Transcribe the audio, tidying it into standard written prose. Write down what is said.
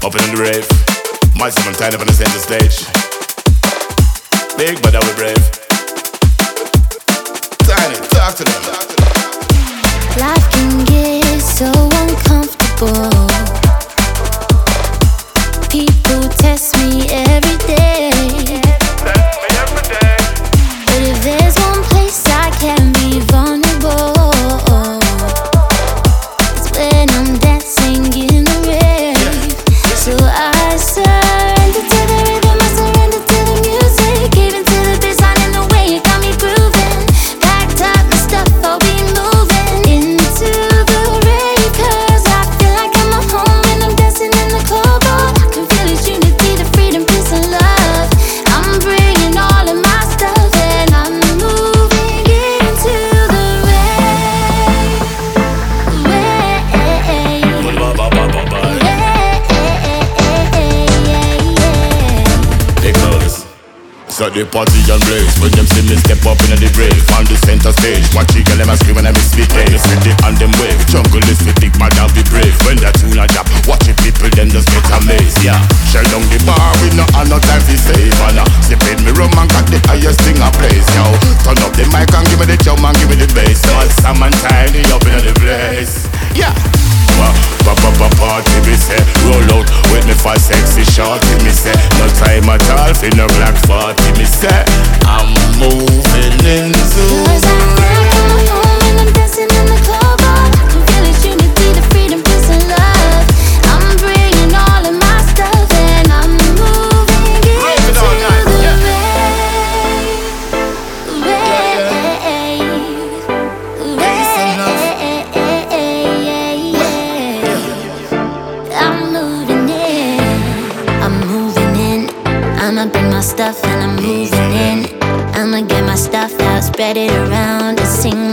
Up in the rave. My son tied up on the center stage. Big but I we brave. Tiny, talk to them. Life can get so uncomfortable. People test me every day. But if there's one place I can be vulnerable, it's when I'm dancing in the rain. So I surrender to the rhythm, I surrender to the music, even to the bassline and the way it got me grooving. Packed up my stuff, I'll be moving into the rain, 'cause I feel like I'm at home when I'm dancing in the club. Oh, I can feel its unity, the freedom, peace and love. I'm bringing all of my stuff and I'm moving into the rain. Because so the party and blaze when them see me step up in the brave on the center stage. Watch you girl them a scream when I miss it. They spit it on them wave. Jungle is fit big man and be brave. When that tune a drop, watch the people them just get amazed. Yeah, shell down the bar with no and no time to save. And sipping me rum and got the highest thing I place. Yo, turn up the mic and give me the drum and give me the bass. All Sam and Tiny up in the place. Yeah. Party me say, roll out with me for sexy shorty me say, no time at all for no black 40 me say, I'm moving into 'Cause I feel like I'm at home when I'm dancing in the club. Oh, I can feel its unity, the freedom, peace and love. I'm bringing all of my stuff and I'm moving into the rain. I'm moving in. I'ma bring my stuff and I'm moving in. I'ma get my stuff out, spread it around and sing